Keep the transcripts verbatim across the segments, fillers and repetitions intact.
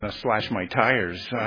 to slash my tires uh,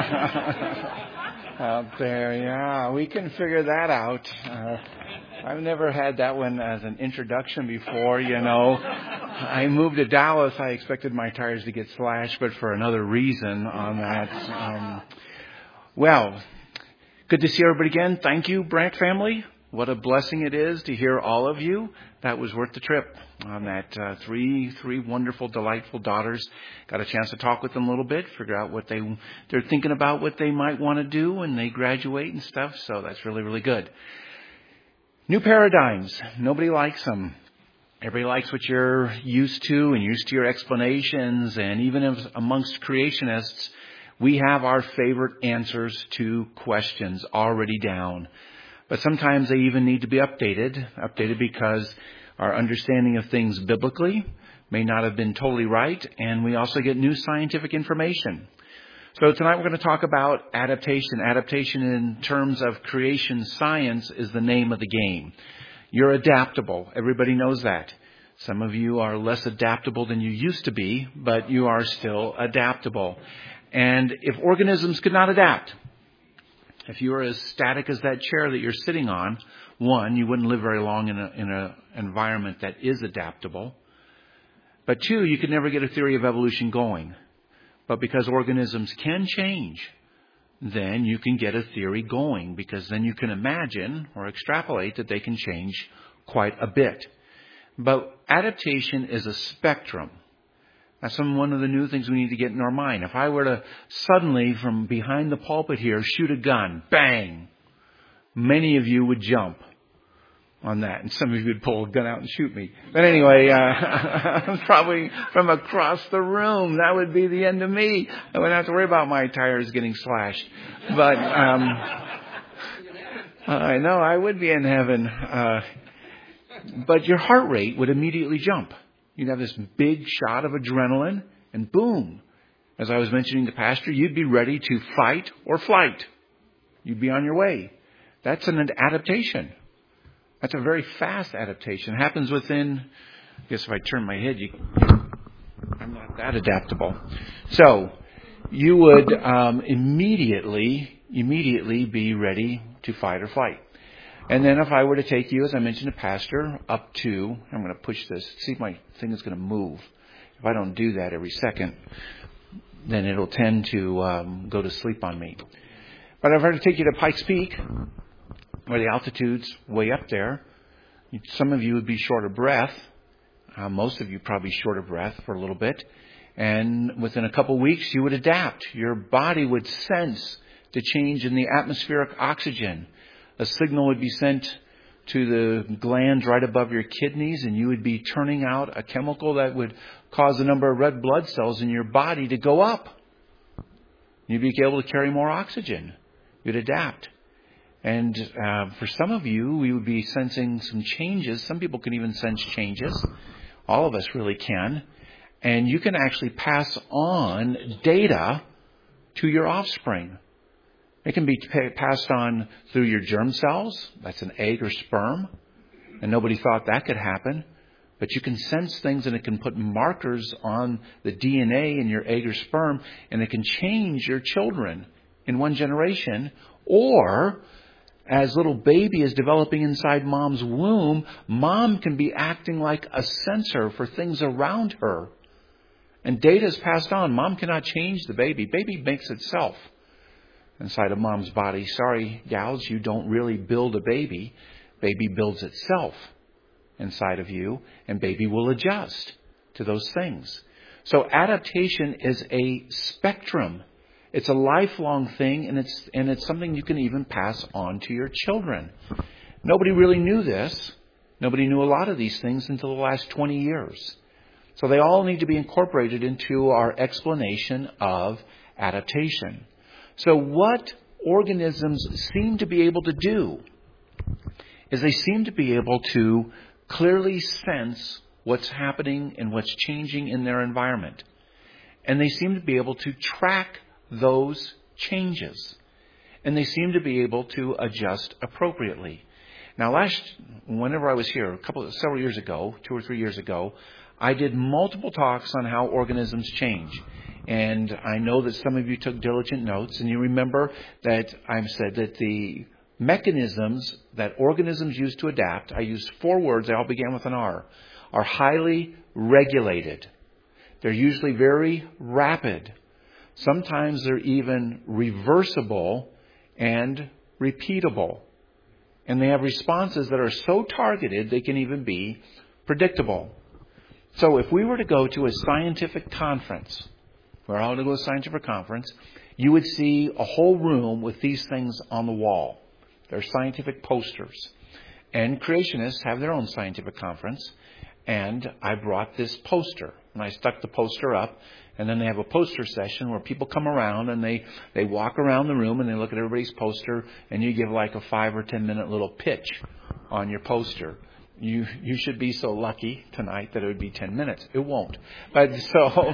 out there. Yeah, we can figure that out. Uh, I've never had that one as an introduction before, you know. I moved to Dallas. I expected my tires to get slashed, but for another reason on that. Um, well, good to see everybody again. Thank you, Brandt family. What a blessing it is to hear all of you. That was worth the trip on that. Uh, three, three wonderful, delightful daughters. Got a chance to talk with them a little bit, figure out what they, they're thinking about, what they might want to do when they graduate and stuff. So that's really, really good. New paradigms. Nobody likes them. Everybody likes what you're used to and used to your explanations. And even if amongst creationists, we have our favorite answers to questions already down. But sometimes they even need to be updated, updated because our understanding of things biblically may not have been totally right, and we also get new scientific information. So tonight we're going to talk about adaptation. Adaptation in terms of creation science is the name of the game. You're adaptable. Everybody knows that. Some of you are less adaptable than you used to be, but you are still adaptable. And if organisms could not adapt, if you were as static as that chair that you're sitting on, one, you wouldn't live very long in a, in an environment that is adaptable. But two, you could never get a theory of evolution going. But because organisms can change, then you can get a theory going, because then you can imagine or extrapolate that they can change quite a bit. But adaptation is a spectrum. That's some, one of the new things we need to get in our mind. If I were to suddenly, from behind the pulpit here, shoot a gun, bang, many of you would jump on that. And some of you would pull a gun out and shoot me. But anyway, uh, probably from across the room, that would be the end of me. I wouldn't have to worry about my tires getting slashed. But um, I know I would be in heaven. Uh, but your heart rate would immediately jump. You'd have this big shot of adrenaline, and boom, as I was mentioning to Pastor, you'd be ready to fight or flight. You'd be on your way. That's an adaptation. That's a very fast adaptation. It happens within, I guess if I turn my head, you, I'm not that adaptable. So you would um, immediately, immediately be ready to fight or flight. And then if I were to take you, as I mentioned to Pastor, up to, I'm going to push this, see if my thing is going to move. If I don't do that every second, then it'll tend to um, go to sleep on me. But if I were to take you to Pikes Peak, where the altitude's way up there, some of you would be short of breath. Uh, most of you probably short of breath for a little bit. And within a couple weeks, you would adapt. Your body would sense the change in the atmospheric oxygen. A signal would be sent to the glands right above your kidneys, and you would be turning out a chemical that would cause the number of red blood cells in your body to go up. You'd be able to carry more oxygen. You'd adapt. And uh, for some of you, we would be sensing some changes. Some people can even sense changes. All of us really can. And you can actually pass on data to your offspring. It can be passed on through your germ cells. That's an egg or sperm. And nobody thought that could happen. But you can sense things, and it can put markers on the D N A in your egg or sperm, and it can change your children in one generation. Or, as little baby is developing inside mom's womb, mom can be acting like a sensor for things around her. And data is passed on. Mom cannot change the baby. Baby makes itself inside of mom's body. Sorry, gals, you don't really build a baby. Baby builds itself inside of you, and baby will adjust to those things. So adaptation is a spectrum. It's a lifelong thing, and it's and it's something you can even pass on to your children. Nobody really knew this. Nobody knew a lot of these things until the last twenty years. So they all need to be incorporated into our explanation of adaptation. So what organisms seem to be able to do is they seem to be able to clearly sense what's happening and what's changing in their environment. And they seem to be able to track those changes. And they seem to be able to adjust appropriately. Now, last, whenever I was here, a couple, several years ago, two or three years ago, I did multiple talks on how organisms change. And I know that some of you took diligent notes, and you remember that I've said that the mechanisms that organisms use to adapt, I used four words, they all began with an R, are highly regulated. They're usually very rapid. Sometimes they're even reversible and repeatable. And they have responses that are so targeted they can even be predictable. So if we were to go to a scientific conference, we're all to go to a scientific conference, you would see a whole room with these things on the wall. They're scientific posters. And creationists have their own scientific conference. And I brought this poster. And I stuck the poster up. And then they have a poster session where people come around and they, they walk around the room and they look at everybody's poster. And you give like a five or ten minute little pitch on your poster. You you should be so lucky tonight that it would be ten minutes. It won't. But so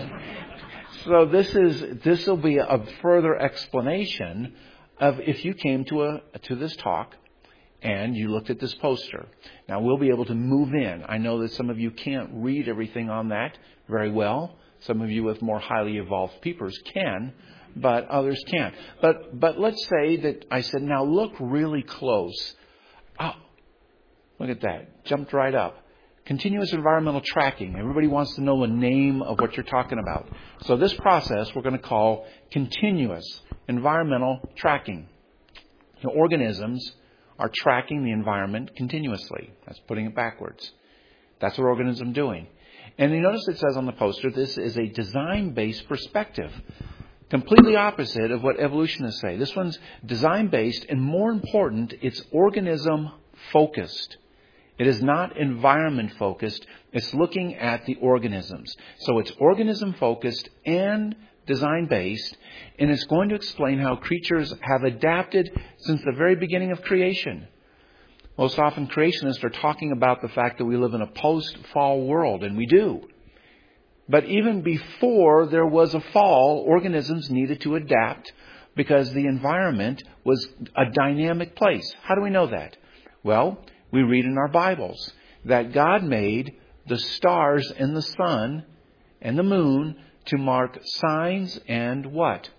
so this is this will be a further explanation of if you came to a to this talk and you looked at this poster. Now we'll be able to move in. I know that some of you can't read everything on that very well. Some of you with more highly evolved peepers can, but others can't. But but let's say that I said, now look really close. Oh, look at that. Jumped right up. Continuous environmental tracking. Everybody wants to know the name of what you're talking about. So this process we're going to call continuous environmental tracking. The organisms are tracking the environment continuously. That's putting it backwards. That's what organisms are doing. And you notice it says on the poster, this is a design-based perspective. Completely opposite of what evolutionists say. This one's design-based, and more important, it's organism-focused. It is not environment-focused. It's looking at the organisms. So it's organism-focused and design-based, and it's going to explain how creatures have adapted since the very beginning of creation. Most often creationists are talking about the fact that we live in a post-fall world, and we do. But even before there was a fall, organisms needed to adapt because the environment was a dynamic place. How do we know that? Well, we read in our Bibles that God made the stars and the sun and the moon to mark signs and what?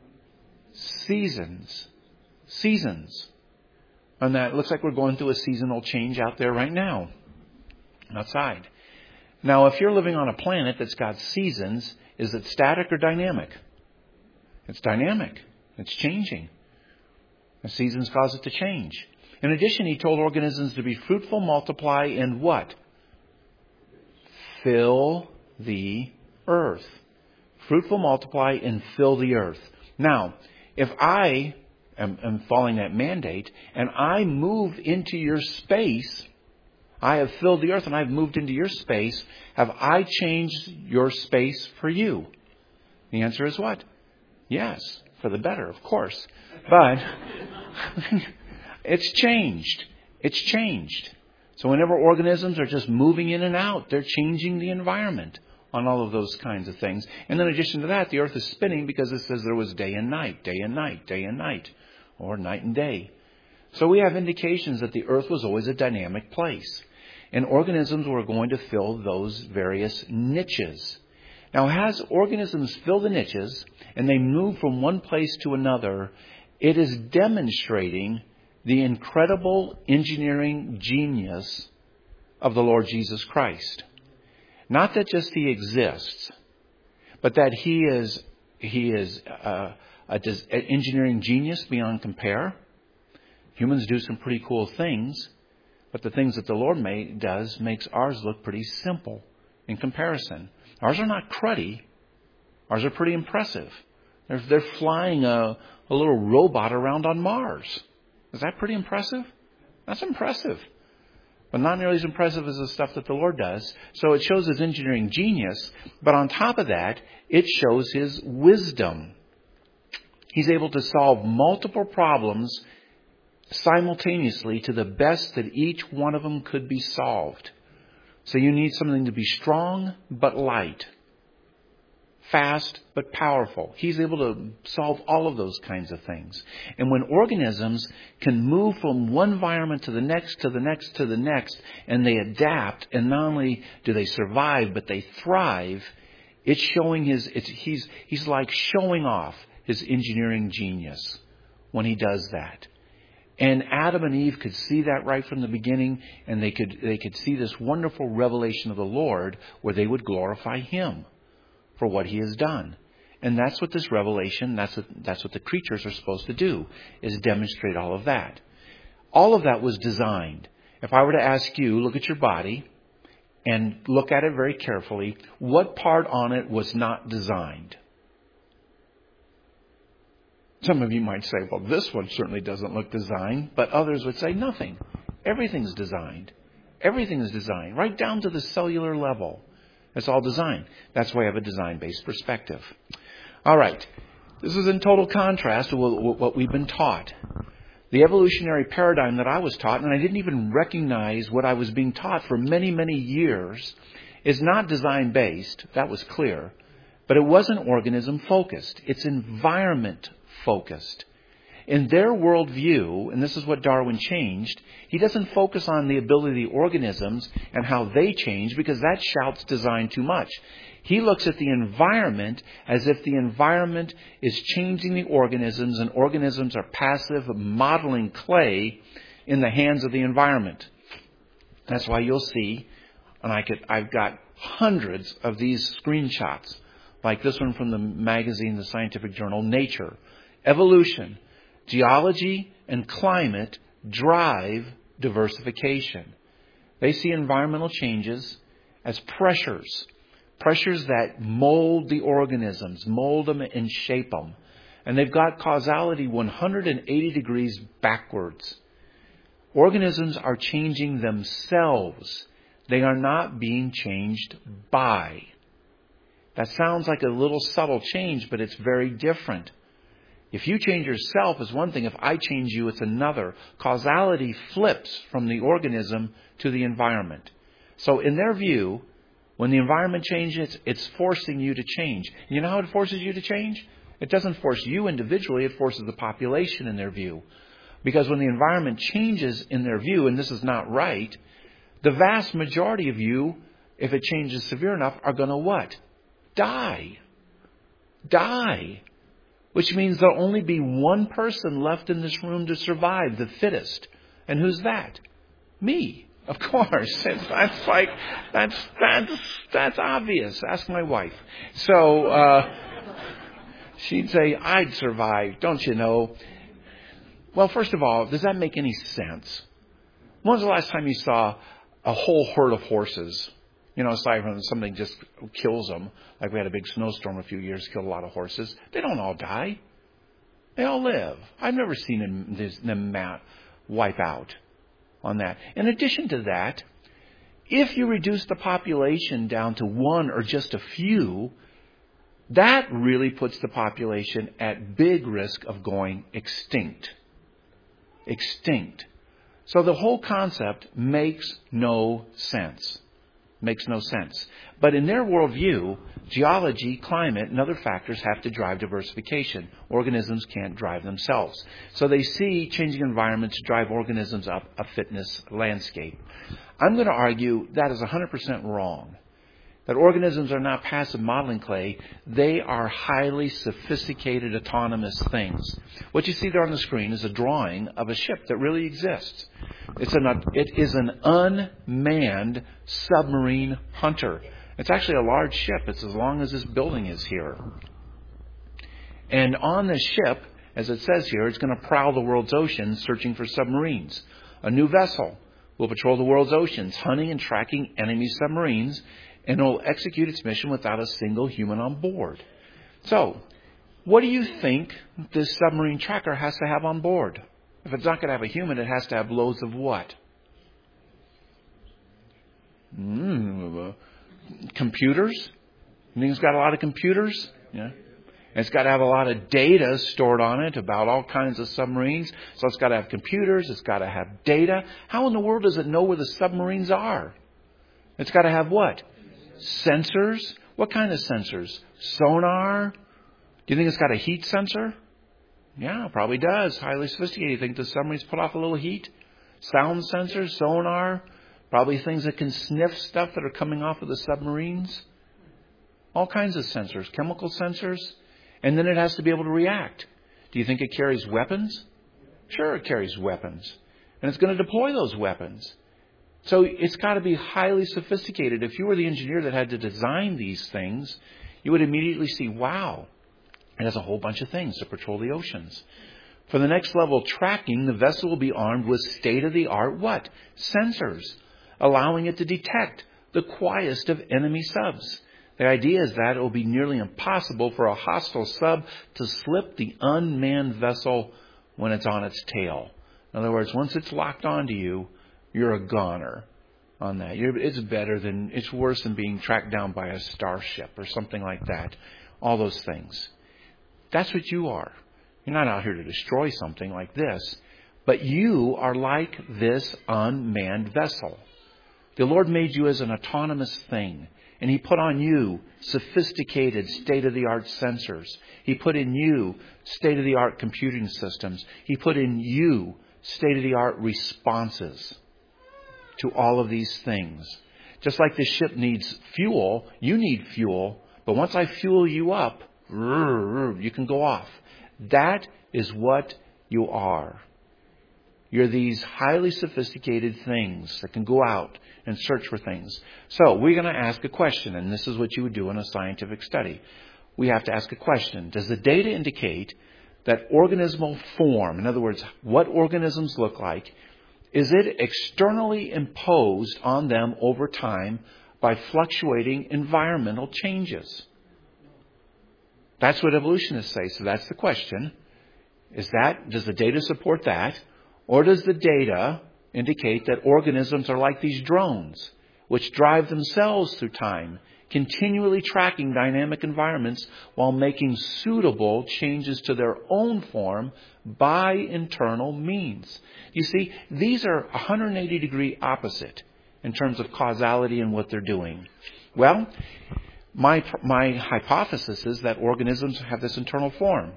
Seasons. Seasons. And that looks like we're going through a seasonal change out there right now, outside. Now, if you're living on a planet that's got seasons, is it static or dynamic? It's dynamic. It's changing. The seasons cause it to change. In addition, he told organisms to be fruitful, multiply, and what? Fill the earth. Fruitful, multiply, and fill the earth. Now, if I am, am following that mandate, and I move into your space, I have filled the earth and I've moved into your space, have I changed your space for you? The answer is what? Yes, for the better, of course. But it's changed. It's changed. So whenever organisms are just moving in and out, they're changing the environment on all of those kinds of things. And in addition to that, the earth is spinning because it says there was day and night, day and night, day and night, or night and day. So we have indications that the earth was always a dynamic place. And organisms were going to fill those various niches. Now, as organisms fill the niches and they move from one place to another, it is demonstrating the incredible engineering genius of the Lord Jesus Christ. Not that just he exists, but that he is he is uh, a, an engineering genius beyond compare. Humans do some pretty cool things, but the things that the Lord made, does makes ours look pretty simple in comparison. Ours are not cruddy. Ours are pretty impressive. They're, they're flying a, a little robot around on Mars. Is that pretty impressive? That's impressive. But not nearly as impressive as the stuff that the Lord does. So it shows his engineering genius. But on top of that, it shows his wisdom. He's able to solve multiple problems simultaneously to the best that each one of them could be solved. So you need something to be strong but light, fast but powerful. He's able to solve all of those kinds of things. And when organisms can move from one environment to the next, to the next, to the next, and they adapt, and not only do they survive, but they thrive, It's showing his, it's, he's, he's like showing off his engineering genius when he does that. And Adam and Eve could see that right from the beginning, and they could, they could see this wonderful revelation of the Lord where they would glorify him for what he has done. And that's what this revelation, that's what, that's what the creatures are supposed to do, is demonstrate all of that. All of that was designed. If I were to ask you, look at your body and look at it very carefully, what part on it was not designed? Some of you might say, well, this one certainly doesn't look designed, but others would say nothing. Everything's designed. Everything is designed, right down to the cellular level. It's all designed. That's why I have a design-based perspective. All right. This is in total contrast to what we've been taught. The evolutionary paradigm that I was taught, and I didn't even recognize what I was being taught for many, many years, is not design-based. That was clear. But it wasn't organism-focused. It's environment-focused. In their worldview, and this is what Darwin changed, he doesn't focus on the ability of the organisms and how they change, because that shouts design too much. He looks at the environment as if the environment is changing the organisms, and organisms are passive modeling clay in the hands of the environment. That's why you'll see, and I could, I've got hundreds of these screenshots, like this one from the magazine, the scientific journal Nature. Evolution, geology, and climate drive diversification. They see environmental changes as pressures. Pressures that mold the organisms, mold them and shape them. And they've got causality one hundred eighty degrees backwards. Organisms are changing themselves. They are not being changed by. That sounds like a little subtle change, but it's very different. If you change yourself, it's one thing. If I change you, it's another. Causality flips from the organism to the environment. So in their view, when the environment changes, it's forcing you to change. You know how it forces you to change? It doesn't force you individually. It forces the population in their view. Because when the environment changes in their view, and this is not right, the vast majority of you, if it changes severe enough, are going to what? Die. Die. Which means there'll only be one person left in this room to survive, the fittest. And who's that? Me. Of course. It's, that's like, that's, that's, that's obvious. Ask my wife. So, uh, she'd say, I'd survive, don't you know? Well, first of all, does that make any sense? When was the last time you saw a whole herd of horses? You know, aside from something just kills them. Like we had a big snowstorm a few years, killed a lot of horses. They don't all die. They all live. I've never seen them, them wipe out on that. In addition to that, if you reduce the population down to one or just a few, that really puts the population at big risk of going extinct. Extinct. So the whole concept makes no sense. Makes no sense. But in their worldview, geology, climate, and other factors have to drive diversification. Organisms can't drive themselves. So they see changing environments drive organisms up a fitness landscape. I'm going to argue that is one hundred percent wrong. That organisms are not passive modeling clay. They are highly sophisticated, autonomous things. What you see there on the screen is a drawing of a ship that really exists. It's an, it is an unmanned submarine hunter. It's actually a large ship. It's as long as this building is here. And on this ship, as it says here, it's going to prowl the world's oceans searching for submarines. A new vessel will patrol the world's oceans, hunting and tracking enemy submarines, and it will execute its mission without a single human on board. So, what do you think this submarine tracker has to have on board? If it's not going to have a human, it has to have loads of what? Mm, computers? You think it's got a lot of computers? Yeah. It's got to have a lot of data stored on it about all kinds of submarines. So it's got to have computers. It's got to have data. How in the world does it know where the submarines are? It's got to have what? Sensors? What kind of sensors? Sonar? Do you think it's got a heat sensor? Yeah, probably does. Highly sophisticated. You think the submarines put off a little heat? Sound sensors, sonar? Probably things that can sniff stuff that are coming off of the submarines. All kinds of sensors, chemical sensors. And then it has to be able to react. Do you think it carries weapons? Sure, it carries weapons. And it's going to deploy those weapons. So it's got to be highly sophisticated. If you were the engineer that had to design these things, you would immediately see, wow, it has a whole bunch of things to patrol the oceans. For the next level tracking, the vessel will be armed with state-of-the-art what? Sensors, allowing it to detect the quietest of enemy subs. The idea is that it will be nearly impossible for a hostile sub to slip the unmanned vessel when it's on its tail. In other words, once it's locked onto you, you're a goner on that. You're, it's better than, it's worse than being tracked down by a starship or something like that. All those things. That's what you are. You're not out here to destroy something like this, but you are like this unmanned vessel. The Lord made you as an autonomous thing, and He put on you sophisticated state-of-the-art sensors. He put in you state-of-the-art computing systems. He put in you state-of-the-art responses to all of these things. Just like the ship needs fuel, you need fuel, but once I fuel you up, you can go off. That is what you are. You're these highly sophisticated things that can go out and search for things. So we're going to ask a question, and this is what you would do in a scientific study. We have to ask a question. Does the data indicate that organismal form, in other words, what organisms look like, is it externally imposed on them over time by fluctuating environmental changes? That's what evolutionists say. So that's the question. Is that, does the data support that? Or does the data indicate that organisms are like these drones, which drive themselves through time, continually tracking dynamic environments while making suitable changes to their own form by internal means? You see, these are one hundred eighty degree opposite in terms of causality and what they're doing. Well, my, my hypothesis is that organisms have this internal form.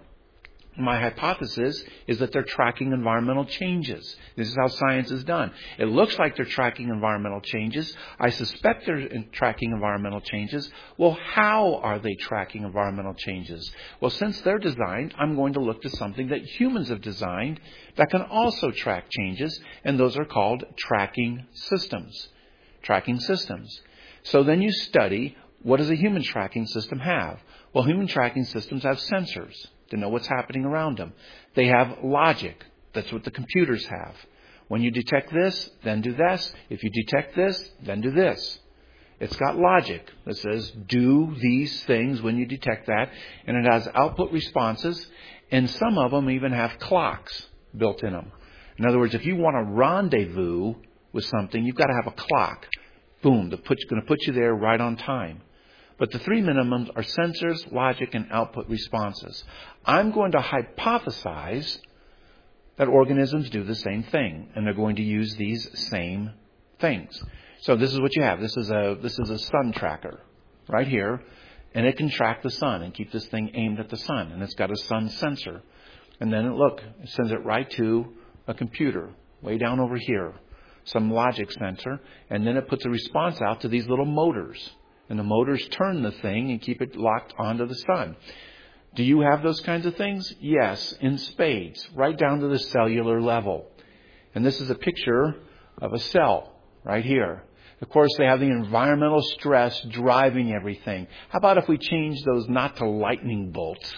My hypothesis is that they're tracking environmental changes. This is how science is done. It looks like they're tracking environmental changes. I suspect they're tracking environmental changes. Well, how are they tracking environmental changes? Well, since they're designed, I'm going to look to something that humans have designed that can also track changes, and those are called tracking systems. Tracking systems. So then you study, what does a human tracking system have? Well, human tracking systems have sensors to know what's happening around them. They have logic. That's what the computers have. When you detect this, then do this. If you detect this, then do this. It's got logic that says do these things when you detect that. And it has output responses. And some of them even have clocks built in them. In other words, if you want to rendezvous with something, you've got to have a clock. Boom, that's going to put you there right on time. But the three minimums are sensors, logic, and output responses. I'm going to hypothesize that organisms do the same thing, and they're going to use these same things. So this is what you have. This is a this is a sun tracker right here, and it can track the sun and keep this thing aimed at the sun, and it's got a sun sensor. And then, look, it sends it right to a computer way down over here, some logic sensor, and then it puts a response out to these little motors. And the motors turn the thing and keep it locked onto the sun. Do you have those kinds of things? Yes, in spades, right down to the cellular level. And this is a picture of a cell right here. Of course, they have the environmental stress driving everything. How about if we change those not to lightning bolts,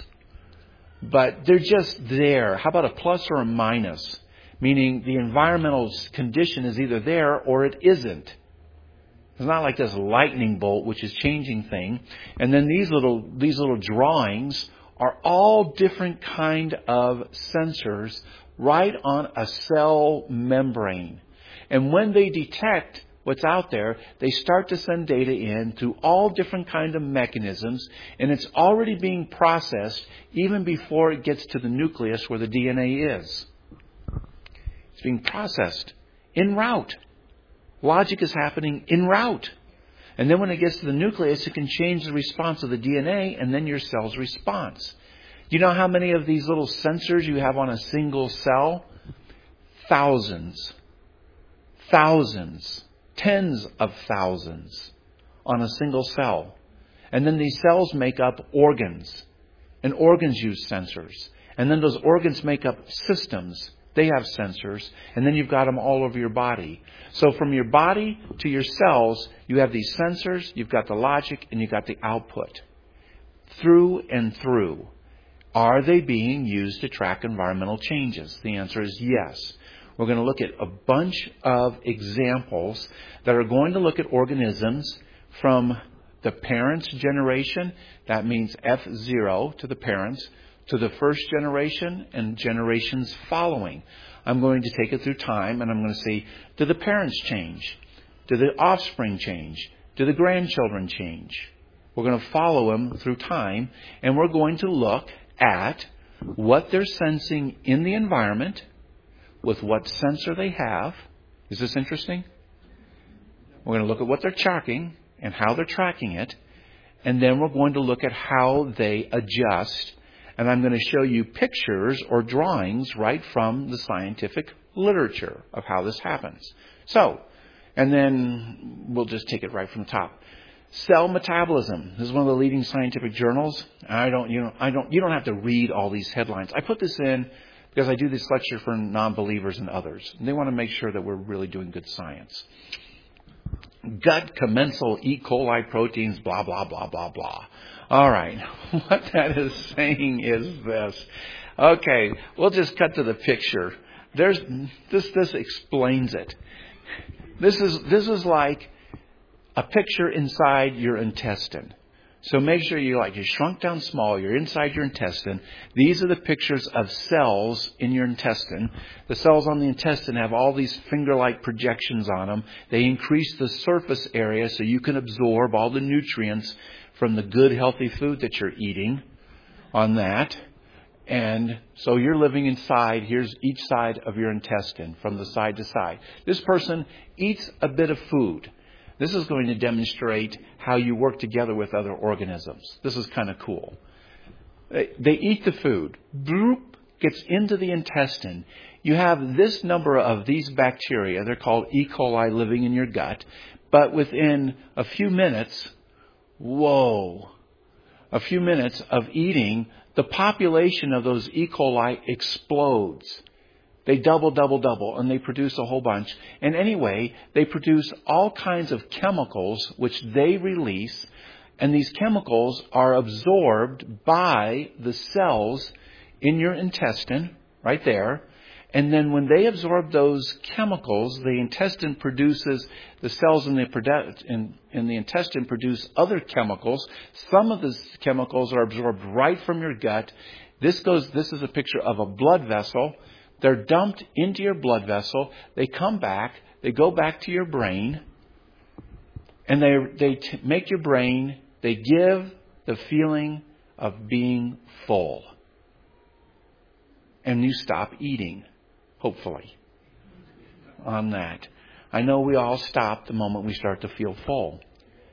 but they're just there? How about a plus or a minus? Meaning the environmental condition is either there or it isn't. It's not like this lightning bolt, which is changing thing. And then these little these little drawings are all different kind of sensors right on a cell membrane. And when they detect what's out there, they start to send data in through all different kind of mechanisms, and it's already being processed even before it gets to the nucleus where the D N A is. It's being processed en route. Logic is happening en route. And then when it gets to the nucleus, it can change the response of the D N A and then your cell's response. Do you know how many of these little sensors you have on a single cell? Thousands. Thousands. Tens of thousands on a single cell. And then these cells make up organs. And organs use sensors. And then those organs make up systems. They have sensors. And then you've got them all over your body. So from your body to your cells, you have these sensors, you've got the logic, and you've got the output. Through and through. Are they being used to track environmental changes? The answer is yes. We're going to look at a bunch of examples that are going to look at organisms from the parents' generation. That means F zero to the parents, to the first generation and generations following. I'm going to take it through time, and I'm going to see, do the parents change? Do the offspring change? Do the grandchildren change? We're going to follow them through time, and we're going to look at what they're sensing in the environment, with what sensor they have. Is this interesting? We're going to look at what they're tracking and how they're tracking it. And then we're going to look at how they adjust. And I'm going to show you pictures or drawings right from the scientific literature of how this happens. So, and then we'll just take it right from the top. Cell Metabolism. This is one of the leading scientific journals. I don't, you know, I don't, you don't have to read all these headlines. I put this in because I do this lecture for non-believers and others. And they want to make sure that we're really doing good science. Gut commensal E. coli proteins, blah, blah, blah, blah, blah. All right. What that is saying is this. Okay. We'll just cut to the picture. There's, this, this explains it. This is, this is like a picture inside your intestine. So make sure you like you shrunk down small. You're inside your intestine. These are the pictures of cells in your intestine. The cells on the intestine have all these finger-like projections on them. They increase the surface area so you can absorb all the nutrients from the good, healthy food that you're eating on that. And so you're living inside. Here's each side of your intestine from the side to side. This person eats a bit of food. This is going to demonstrate how you work together with other organisms. This is kind of cool. They, they eat the food. Bloop, gets into the intestine. You have this number of these bacteria. They're called E. coli living in your gut. But within a few minutes, whoa, a few minutes of eating, the population of those E. coli explodes. They double, double, double, and they produce a whole bunch. And anyway, they produce all kinds of chemicals which they release, and these chemicals are absorbed by the cells in your intestine, right there. And then when they absorb those chemicals, the intestine produces, the cells in the, in, in the intestine produce other chemicals. Some of these chemicals are absorbed right from your gut. This goes. This is a picture of a blood vessel. They're dumped into your blood vessel. They come back. They go back to your brain. And they they t- make your brain, they give the feeling of being full. And you stop eating, hopefully, on that. I know we all stop the moment we start to feel full.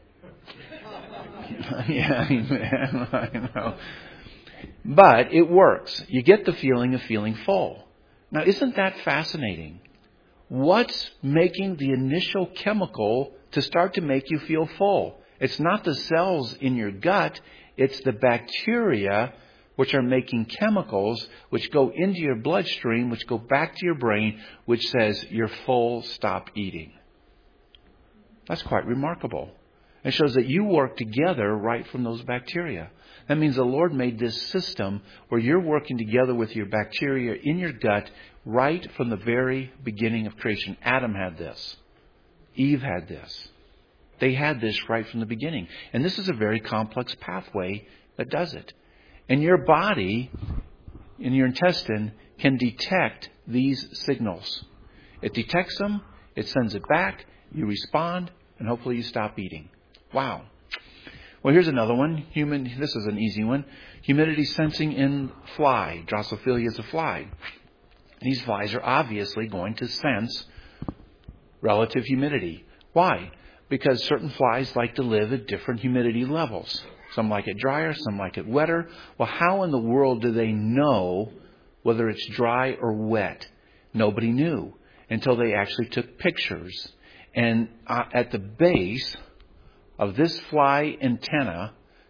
Yeah, amen. I know. But it works. You get the feeling of feeling full. Now, isn't that fascinating? What's making the initial chemical to start to make you feel full? It's not the cells in your gut. It's the bacteria which are making chemicals which go into your bloodstream, which go back to your brain, which says, you're full, stop eating. That's quite remarkable. It shows that you work together right from those bacteria. That means the Lord made this system where you're working together with your bacteria in your gut right from the very beginning of creation. Adam had this. Eve had this. They had this right from the beginning. And this is a very complex pathway that does it. And your body, in your intestine, can detect these signals. It detects them, it sends it back, you respond, and hopefully you stop eating. Wow. Well, here's another one. Human. This is an easy one. Humidity sensing in fly. Drosophila is a fly. These flies are obviously going to sense relative humidity. Why? Because certain flies like to live at different humidity levels. Some like it drier, some like it wetter. Well, how in the world do they know whether it's dry or wet? Nobody knew until they actually took pictures. And uh, at the base of this fly antenna,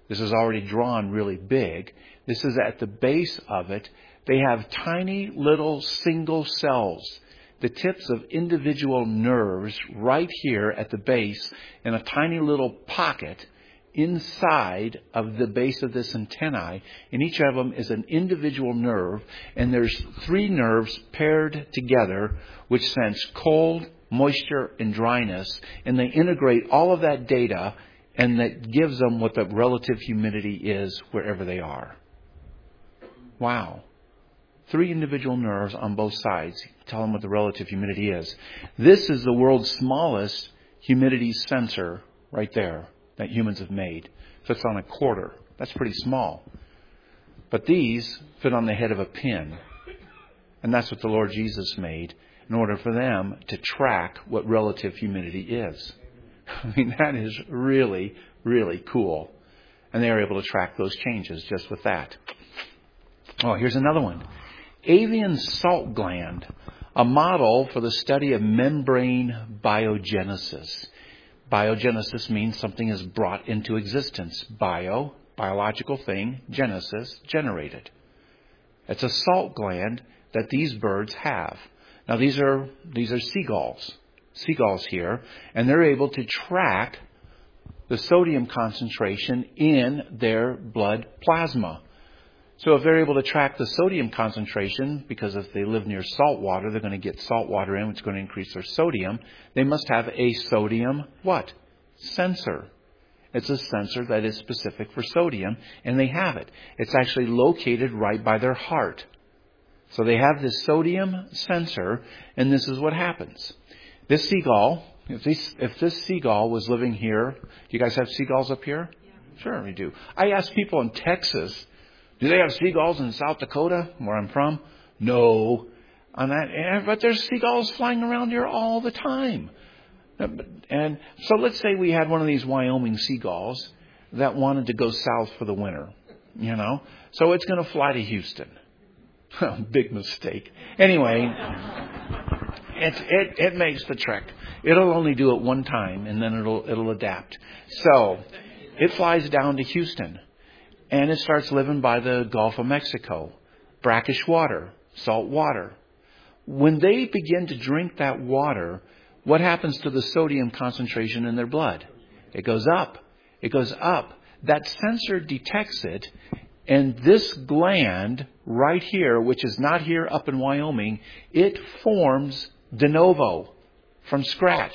This is already drawn really big. This is at the base of it. They have tiny little single cells, the tips of individual nerves right here at the base in a tiny little pocket inside of the base of this antennae. And each of them is an individual nerve. And there's three nerves paired together which sense cold, moisture, and dryness. And they integrate all of that data, and that gives them what the relative humidity is wherever they are. Wow. Three individual nerves on both sides tell them what the relative humidity is. This is the world's smallest humidity sensor right there that humans have made. Fits on a quarter. That's pretty small. But these fit on the head of a pin. And that's what the Lord Jesus made in order for them to track what relative humidity is. I mean, that is really, really cool. And they are able to track those changes just with that. Oh, here's another one. Avian salt gland, a model for the study of membrane biogenesis. Biogenesis means something is brought into existence. Bio, biological thing, genesis, generated. It's a salt gland that these birds have. Now, these are these are seagulls. Seagulls here, and they're able to track the sodium concentration in their blood plasma. So if they're able to track the sodium concentration, because if they live near salt water, they're going to get salt water in, which is going to increase their sodium. They must have a sodium what? Sensor. It's a sensor that is specific for sodium, and they have it. It's actually located right by their heart. So they have this sodium sensor, and this is what happens. This seagull, if this, if this seagull was living here, do you guys have seagulls up here? Yeah. Sure, we do. I asked people in Texas, do they have seagulls in South Dakota, where I'm from? No. On that, but there's seagulls flying around here all the time. And so let's say we had one of these Wyoming seagulls that wanted to go south for the winter, you know. So it's going to fly to Houston. Big mistake. Anyway, it, it it makes the trek. It'll only do it one time, and then it'll it'll adapt. So it flies down to Houston, and it starts living by the Gulf of Mexico, brackish water, salt water. When they begin to drink that water, what happens to the sodium concentration in their blood? It goes up. It goes up. That sensor detects it. And this gland right here, which is not here up in Wyoming, it forms de novo, from scratch.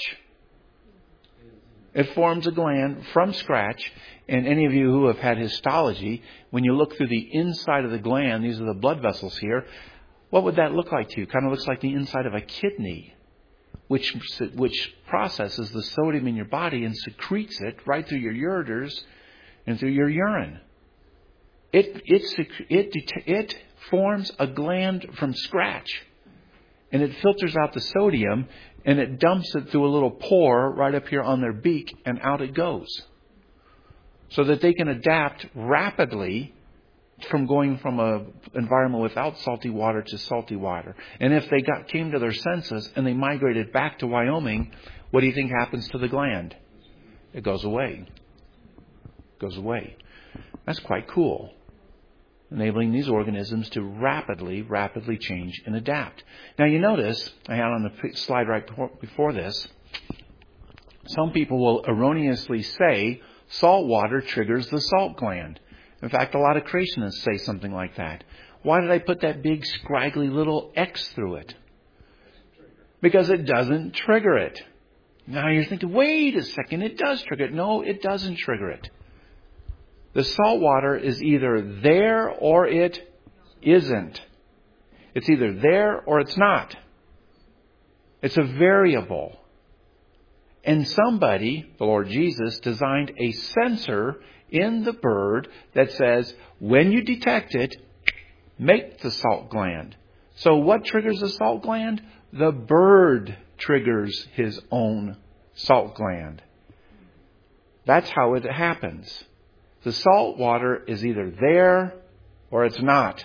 It forms a gland from scratch. And any of you who have had histology, when you look through the inside of the gland, these are the blood vessels here, what would that look like to you? Kind of looks like the inside of a kidney, which which processes the sodium in your body and secretes it right through your ureters and through your urine. It it it it forms a gland from scratch, and it filters out the sodium, and it dumps it through a little pore right up here on their beak, and out it goes, so that they can adapt rapidly from going from a environment without salty water to salty water. And if they got came to their senses and they migrated back to Wyoming, what do you think happens to the gland? It goes away. It goes away. That's quite cool. Enabling these organisms to rapidly, rapidly change and adapt. Now you notice, I had on the slide right before this, some people will erroneously say salt water triggers the salt gland. In fact, a lot of creationists say something like that. Why did I put that big scraggly little X through it? Because it doesn't trigger it. Now you're thinking, wait a second, it does trigger it. No, it doesn't trigger it. The salt water is either there or it isn't. It's either there or it's not. It's a variable. And somebody, the Lord Jesus, designed a sensor in the bird that says, when you detect it, make the salt gland. So what triggers the salt gland? The bird triggers his own salt gland. That's how it happens. The salt water is either there or it's not.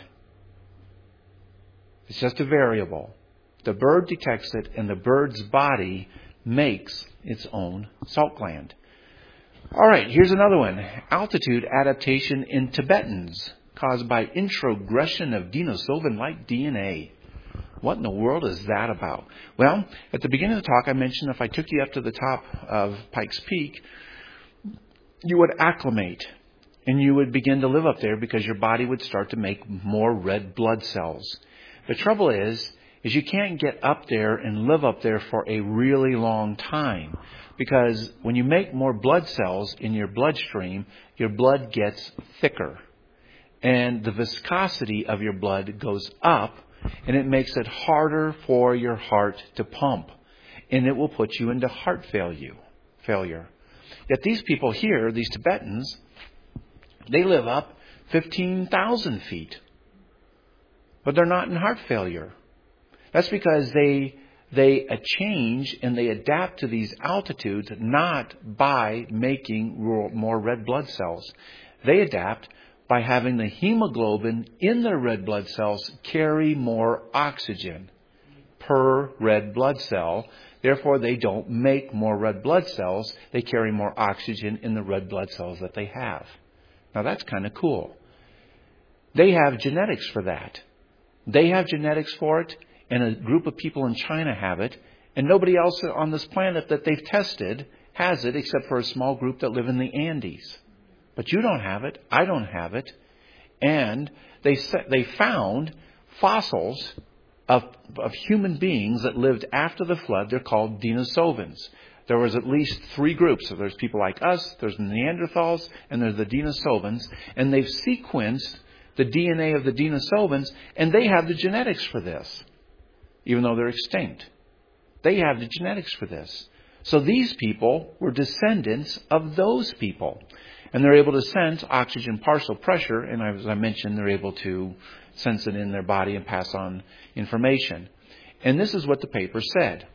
It's just a variable. The bird detects it, and the bird's body makes its own salt gland. All right, here's another one. Altitude adaptation in Tibetans caused by introgression of Denisovan-like D N A. What in the world is that about? Well, at the beginning of the talk, I mentioned if I took you up to the top of Pikes Peak, you would acclimate and you would begin to live up there because your body would start to make more red blood cells. The trouble is, is you can't get up there and live up there for a really long time because when you make more blood cells in your bloodstream, your blood gets thicker and the viscosity of your blood goes up. And it makes it harder for your heart to pump. And it will put you into heart failure. failure. Yet these people here, these Tibetans, they live up fifteen thousand feet. But they're not in heart failure. That's because they they change and they adapt to these altitudes not by making more red blood cells. They adapt by having the hemoglobin in their red blood cells carry more oxygen per red blood cell. Therefore, they don't make more red blood cells. They carry more oxygen in the red blood cells that they have. Now, that's kind of cool. They have genetics for that. They have genetics for it, and a group of people in China have it, and nobody else on this planet that they've tested has it except for a small group that live in the Andes. But you don't have it. I don't have it. And they they found fossils of, of human beings that lived after the flood. They're called Denisovans. There was at least three groups. So there's people like us, there's Neanderthals, and there's the Denisovans. And they've sequenced the D N A of the Denisovans, and they have the genetics for this, even though they're extinct. They have the genetics for this. So these people were descendants of those people. And they're able to sense oxygen partial pressure. And as I mentioned, they're able to sense it in their body and pass on information. And this is what the paper said.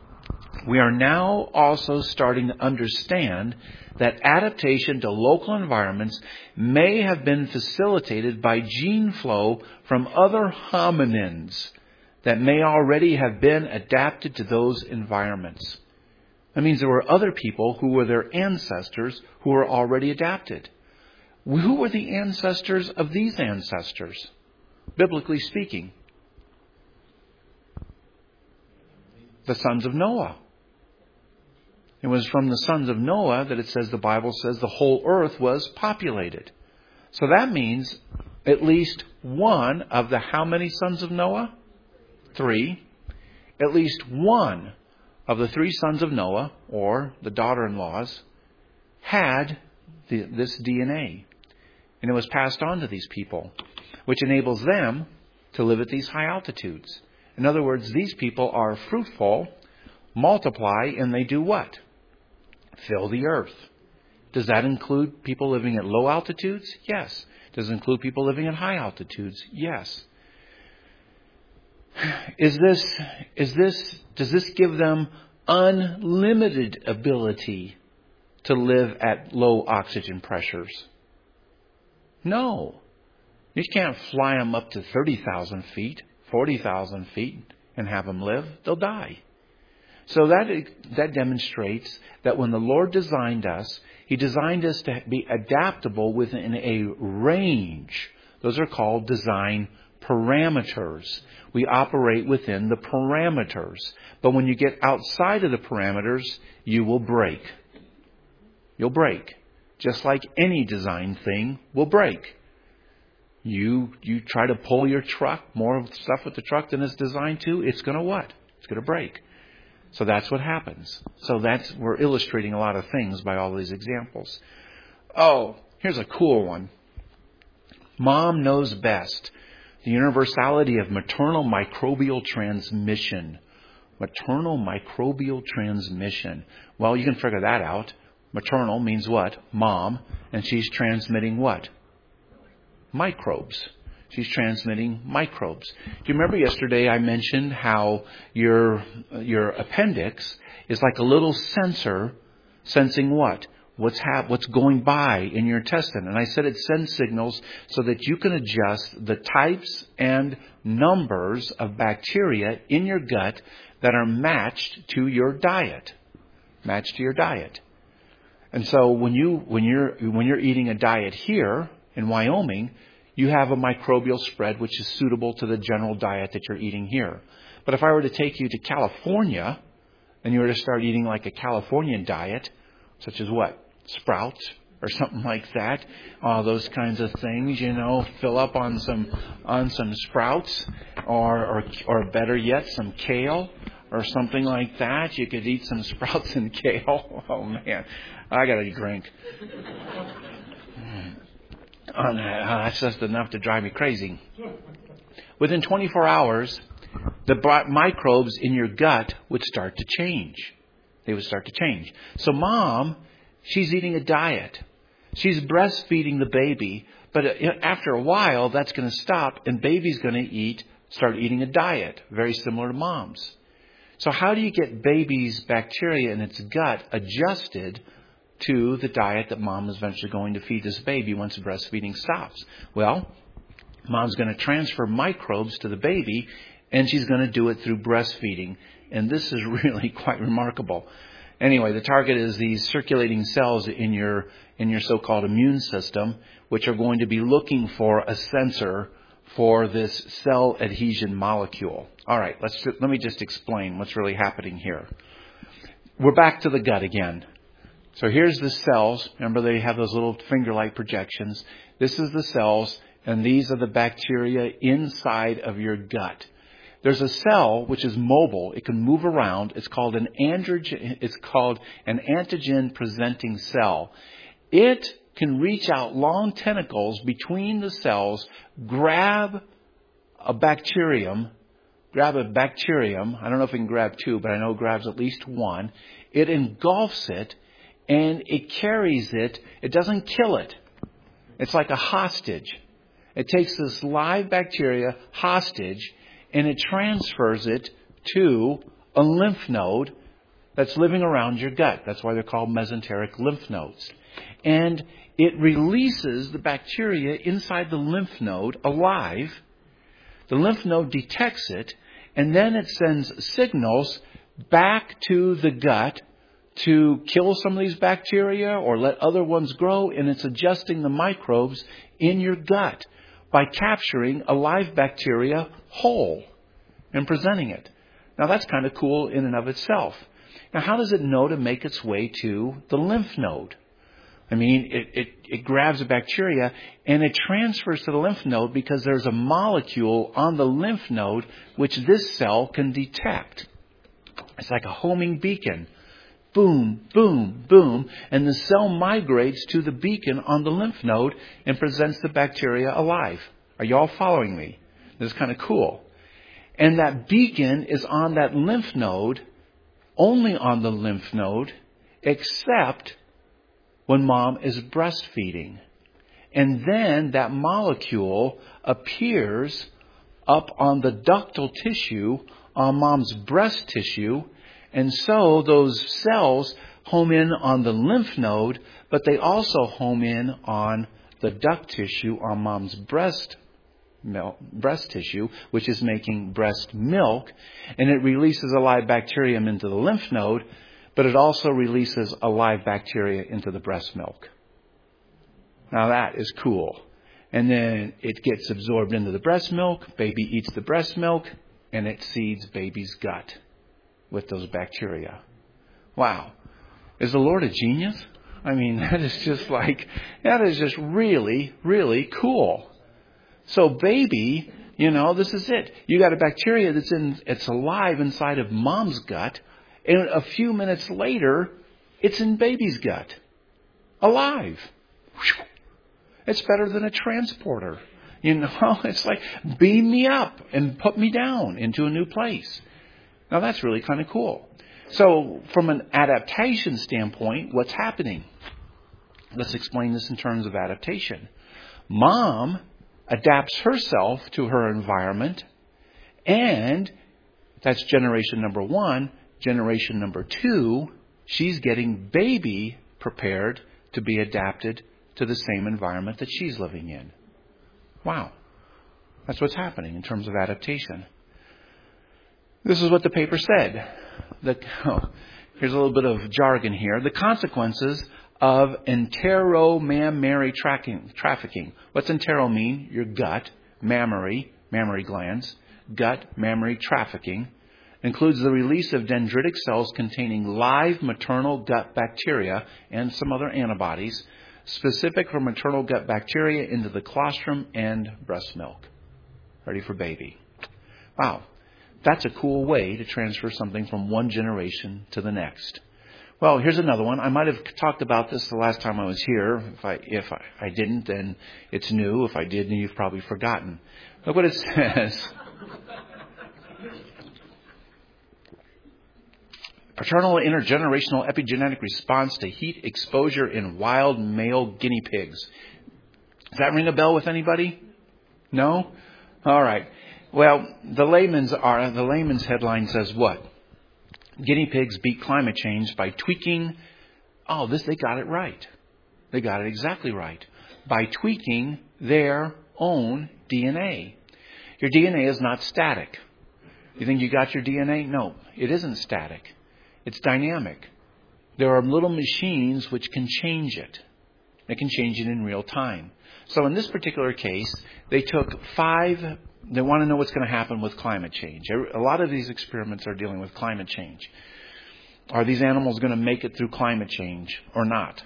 We are now also starting to understand that adaptation to local environments may have been facilitated by gene flow from other hominins that may already have been adapted to those environments. That means there were other people who were their ancestors who were already adapted. Who were the ancestors of these ancestors, biblically speaking? The sons of Noah. It was from the sons of Noah that it says, the Bible says, the whole earth was populated. So that means at least one of the how many sons of Noah? Three. At least one of the three sons of Noah, or the daughter-in-laws, had the, this D N A. And it was passed on to these people, which enables them to live at these high altitudes. In other words, these people are fruitful, multiply, and they do what? Fill the earth. Does that include people living at low altitudes? Yes. Does it include people living at high altitudes? Yes. Is this, is this, does this give them unlimited ability to live at low oxygen pressures? No. You can't fly them up to thirty thousand feet, forty thousand feet and have them live. They'll die. So that, that demonstrates that when the Lord designed us, He designed us to be adaptable within a range. Those are called design parameters. We operate within the parameters. But when you get outside of the parameters, you will break. You'll break. Just like any design thing will break. You you try to pull your truck, more stuff with the truck than it's designed to, it's going to what? It's going to break. So that's what happens. So that's, we're illustrating a lot of things by all these examples. Oh, here's a cool one. Mom knows best. The universality of maternal microbial transmission. Maternal microbial transmission. Well, you can figure that out. Maternal means what? Mom. And she's transmitting what? Microbes. She's transmitting microbes. Do you remember yesterday I mentioned how your your appendix is like a little sensor sensing what? What's hap- what's going by in your intestine. And I said it sends signals so that you can adjust the types and numbers of bacteria in your gut that are matched to your diet. Matched to your diet. And so when you when you're when you're eating a diet here in Wyoming, you have a microbial spread which is suitable to the general diet that you're eating here. But if I were to take you to California and you were to start eating like a Californian diet, such as what? Sprouts or something like that, all those kinds of things, you know, fill up on some on some sprouts, or or or better yet, some kale or something like that. You could eat some sprouts and kale. Oh man, I got to drink. Oh, no, that's just enough to drive me crazy. Within twenty-four hours, the microbes in your gut would start to change. They would start to change. So mom, she's eating a diet. She's breastfeeding the baby. But after a while, that's going to stop, and baby's going to eat, start eating a diet, very similar to mom's. So how do you get baby's bacteria in its gut adjusted to the diet that mom is eventually going to feed this baby once breastfeeding stops? Well, mom's going to transfer microbes to the baby, and she's going to do it through breastfeeding. And this is really quite remarkable. Anyway, the target is these circulating cells in your in your so-called immune system, which are going to be looking for a sensor for this cell adhesion molecule. All right, let's let me just explain what's really happening here. We're back to the gut again. So here's the cells. Remember, they have those little finger-like projections. This is the cells, and these are the bacteria inside of your gut. There's a cell which is mobile. It can move around. It's called an androgen. It's called an antigen-presenting cell. It can reach out long tentacles between the cells, grab a bacterium, grab a bacterium. I don't know if it can grab two, but I know it grabs at least one. It engulfs it, and it carries it. It doesn't kill it. It's like a hostage. It takes this live bacteria hostage, and it transfers it to a lymph node that's living around your gut. That's why they're called mesenteric lymph nodes. And it releases the bacteria inside the lymph node alive. The lymph node detects it, and then it sends signals back to the gut to kill some of these bacteria or let other ones grow, and it's adjusting the microbes in your gut by capturing a live bacteria whole and presenting it. Now that's kind of cool in and of itself. Now how does it know to make its way to the lymph node? I mean, it, it, it grabs a bacteria and it transfers to the lymph node because there's a molecule on the lymph node which this cell can detect. It's like a homing beacon. Boom, boom, boom. And the cell migrates to the beacon on the lymph node and presents the bacteria alive. Are you all following me? This is kind of cool. And that beacon is on that lymph node, only on the lymph node, except when mom is breastfeeding. And then that molecule appears up on the ductal tissue on mom's breast tissue. And so those cells home in on the lymph node, but they also home in on the duct tissue on mom's breast milk, breast tissue, which is making breast milk. And it releases a live bacterium into the lymph node, but it also releases a live bacteria into the breast milk. Now that is cool. And then it gets absorbed into the breast milk. Baby eats the breast milk, and it seeds baby's gut with those bacteria. Wow. Is the Lord a genius? I mean, that is just like, that is just really, really cool. So baby, you know, this is it. You got a bacteria that's in, it's alive inside of mom's gut. And a few minutes later, it's in baby's gut. Alive. It's better than a transporter. You know, it's like, beam me up and put me down into a new place. Now that's really kind of cool. So from an adaptation standpoint, what's happening? Let's explain this in terms of adaptation. Mom adapts herself to her environment, and that's generation number one. Generation number two, she's getting baby prepared to be adapted to the same environment that she's living in. Wow. That's what's happening in terms of adaptation. This is what the paper said. The, oh, here's a little bit of jargon here. The consequences of enteromammary tracking, trafficking. What's entero mean? Your gut, mammary, mammary glands, gut, mammary trafficking. Includes the release of dendritic cells containing live maternal gut bacteria and some other antibodies specific for maternal gut bacteria into the colostrum and breast milk. Ready for baby. Wow, that's a cool way to transfer something from one generation to the next. Well, here's another one. I might have talked about this the last time I was here. If I if I, I didn't, then it's new. If I did, then you've probably forgotten. Look what it says. Paternal intergenerational epigenetic response to heat exposure in wild male guinea pigs. Does that ring a bell with anybody? No? All right. Well, the layman's are the layman's headline says what? Guinea pigs beat climate change by tweaking. Oh, this they got it right. They got it exactly right. By tweaking their own D N A. Your D N A is not static. You think you got your D N A? No, it isn't static. It's dynamic. There are little machines which can change it. They can change it in real time. So in this particular case, they took five, they want to know what's going to happen with climate change. A lot of these experiments are dealing with climate change. Are these animals going to make it through climate change or not?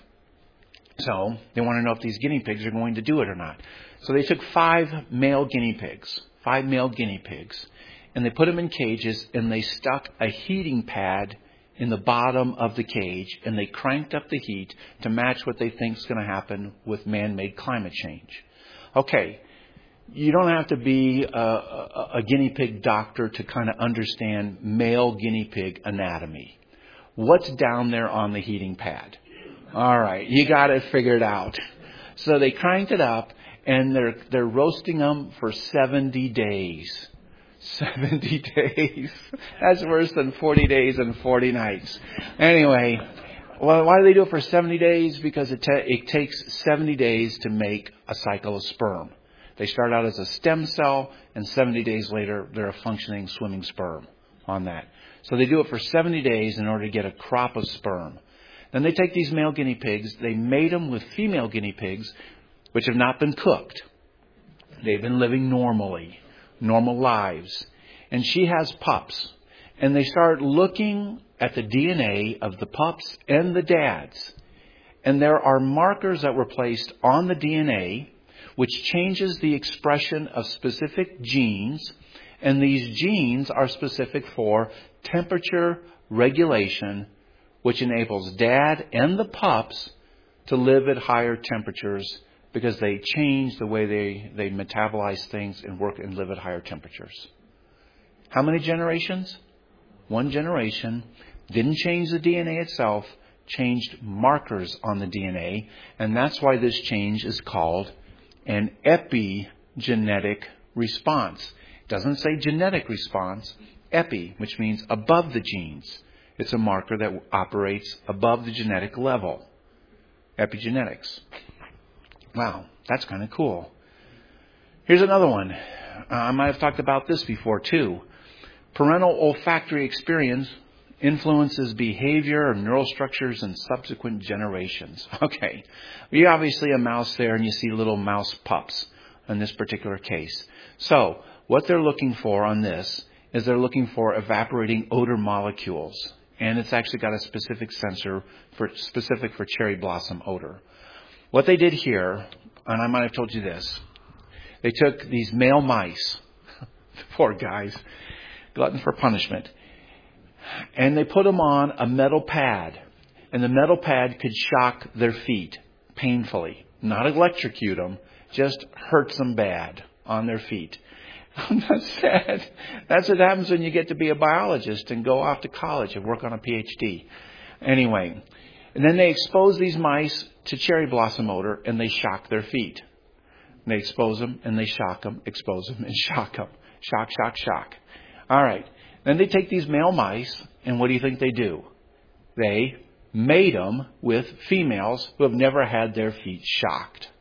So they want to know if these guinea pigs are going to do it or not. So they took five male guinea pigs, five male guinea pigs, and they put them in cages and they stuck a heating pad in the bottom of the cage, and they cranked up the heat to match what they think is going to happen with man-made climate change. Okay, you don't have to be a, a, a guinea pig doctor to kind of understand male guinea pig anatomy. What's down there on the heating pad? All right, you got it figured out. So they cranked it up, and they're they're roasting them for seventy days. seventy days. That's worse than forty days and forty nights. Anyway, well, why do they do it for seventy days? Because it, ta- it takes seventy days to make a cycle of sperm. They start out as a stem cell, and seventy days later, they're a functioning swimming sperm on that. So they do it for seventy days in order to get a crop of sperm. Then they take these male guinea pigs, they mate them with female guinea pigs, which have not been cooked. They've been living normally. Normal lives. And she has pups. And they start looking at the D N A of the pups and the dads. And there are markers that were placed on the D N A which changes the expression of specific genes. And these genes are specific for temperature regulation, which enables dad and the pups to live at higher temperatures because they change the way they, they metabolize things and work and live at higher temperatures. How many generations? One generation. Didn't change the D N A itself, changed markers on the D N A, and that's why this change is called an epigenetic response. It doesn't say genetic response, epi, which means above the genes. It's a marker that operates above the genetic level. Epigenetics. Wow, that's kind of cool. Here's another one. Uh, I might have talked about this before too. Parental olfactory experience influences behavior and neural structures in subsequent generations. Okay, you obviously a mouse there, and you see little mouse pups in this particular case. So what they're looking for on this is they're looking for evaporating odor molecules, and it's actually got a specific sensor for specific for cherry blossom odor. What they did here, and I might have told you this, they took these male mice, poor guys, glutton for punishment, and they put them on a metal pad, and the metal pad could shock their feet painfully, not electrocute them, just hurts them bad on their feet. That's sad. That's what happens when you get to be a biologist and go off to college and work on a P H D. Anyway, and then they expose these mice to cherry blossom odor, and they shock their feet. And they expose them, and they shock them, expose them, and shock them. Shock, shock, shock. All right. Then they take these male mice, and what do you think they do? They mate them with females who have never had their feet shocked.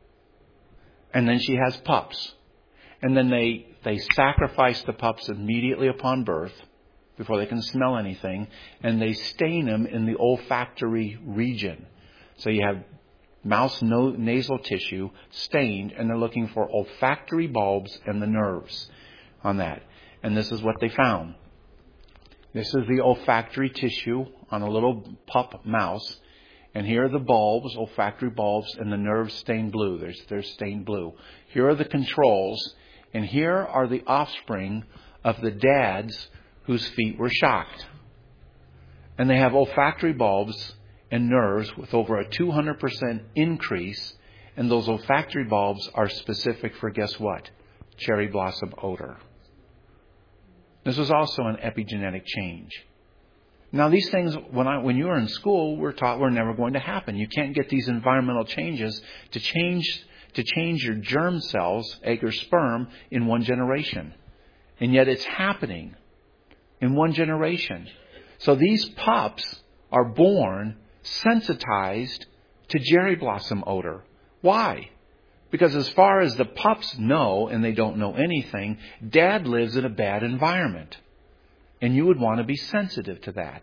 And then she has pups. And then they, they sacrifice the pups immediately upon birth, before they can smell anything, and they stain them in the olfactory region. So you have mouse no, nasal tissue stained, and they're looking for olfactory bulbs and the nerves on that. And this is what they found. This is the olfactory tissue on a little pup mouse. And here are the bulbs, olfactory bulbs, and the nerves stained blue. There's, they're stained blue. Here are the controls. And here are the offspring of the dads whose feet were shocked. And they have olfactory bulbs and nerves with over a two hundred percent increase. And those olfactory bulbs are specific for, guess what? Cherry blossom odor. This was also an epigenetic change. Now, these things, when I, when you were in school, we're taught were never going to happen. You can't get these environmental changes to change to change your germ cells, egg or sperm, in one generation. And yet it's happening in one generation. So these pups are born sensitized to cherry blossom odor. Why? Because as far as the pups know, and they don't know anything, Dad lives in a bad environment. And you would want to be sensitive to that.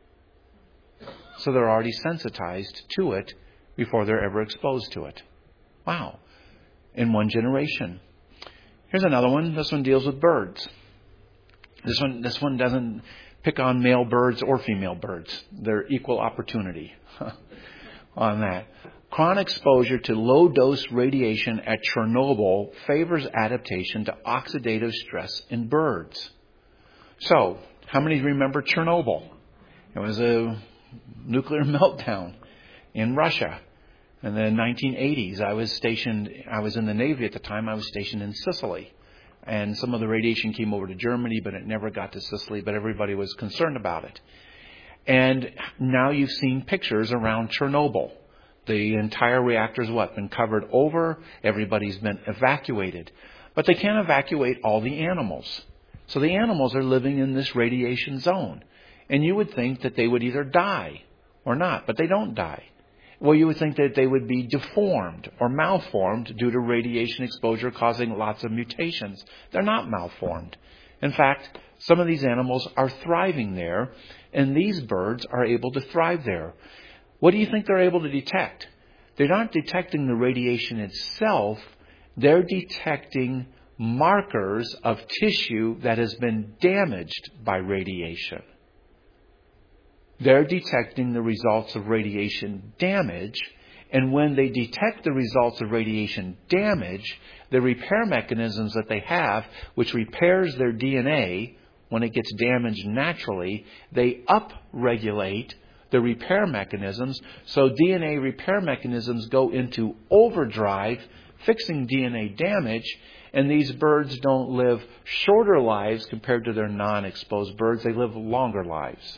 So they're already sensitized to it before they're ever exposed to it. Wow. In one generation. Here's another one. This one deals with birds. This one, this one doesn't pick on male birds or female birds. They're equal opportunity on that. Chronic exposure to low-dose radiation at Chernobyl favors adaptation to oxidative stress in birds. So, how many remember Chernobyl? It was a nuclear meltdown in Russia. In the nineteen eighties, I was stationed, I was in the Navy at the time, I was stationed in Sicily. And some of the radiation came over to Germany, but it never got to Sicily, but everybody was concerned about it. And now you've seen pictures around Chernobyl. The entire reactor's what? Been covered over. Everybody's been evacuated. But they can't evacuate all the animals. So the animals are living in this radiation zone. And you would think that they would either die or not, but they don't die. Well, you would think that they would be deformed or malformed due to radiation exposure causing lots of mutations. They're not malformed. In fact, some of these animals are thriving there, and these birds are able to thrive there. What do you think they're able to detect? They're not detecting the radiation itself. They're detecting markers of tissue that has been damaged by radiation. They're detecting the results of radiation damage. And when they detect the results of radiation damage, the repair mechanisms that they have, which repairs their D N A when it gets damaged naturally, they upregulate the repair mechanisms. So D N A repair mechanisms go into overdrive, fixing D N A damage. And these birds don't live shorter lives compared to their non-exposed birds. They live longer lives.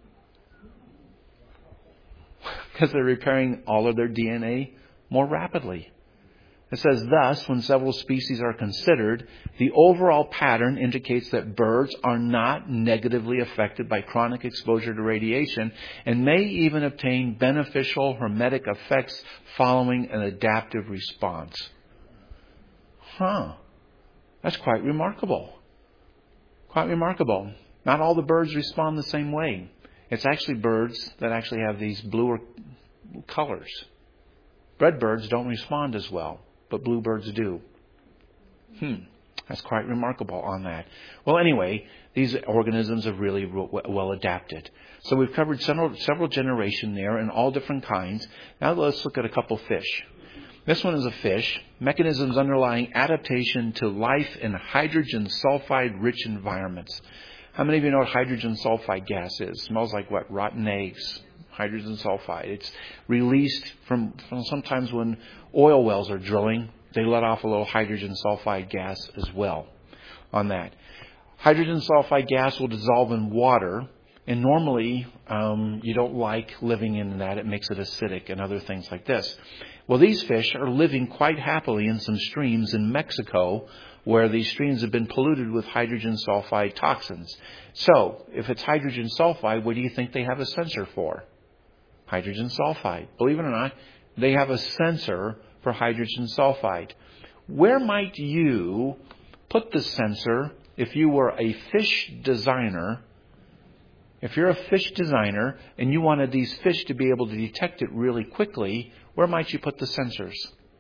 Because they're repairing all of their D N A more rapidly. It says, thus, when several species are considered, the overall pattern indicates that birds are not negatively affected by chronic exposure to radiation and may even obtain beneficial hermetic effects following an adaptive response. Huh. That's quite remarkable. Quite remarkable. Not all the birds respond the same way. It's actually birds that actually have these bluer colors. Red birds don't respond as well, but blue birds do. Hmm. That's quite remarkable on that. Well, anyway, these organisms are really well adapted. So we've covered several, several generations there and all different kinds. Now let's look at a couple fish. This one is a fish. Mechanisms underlying adaptation to life in hydrogen sulfide-rich environments. How many of you know what hydrogen sulfide gas is? It smells like what? Rotten eggs. Hydrogen sulfide. It's released from, from sometimes when oil wells are drilling, they let off a little hydrogen sulfide gas as well on that. Hydrogen sulfide gas will dissolve in water, and normally um, you don't like living in that. It makes it acidic and other things like this. Well, these fish are living quite happily in some streams in Mexico where these streams have been polluted with hydrogen sulfide toxins. So, if it's hydrogen sulfide, what do you think they have a sensor for? Hydrogen sulfide. Believe it or not, they have a sensor for hydrogen sulfide. Where might you put the sensor if you were a fish designer If you're a fish designer and you wanted these fish to be able to detect it really quickly, where might you put the sensors?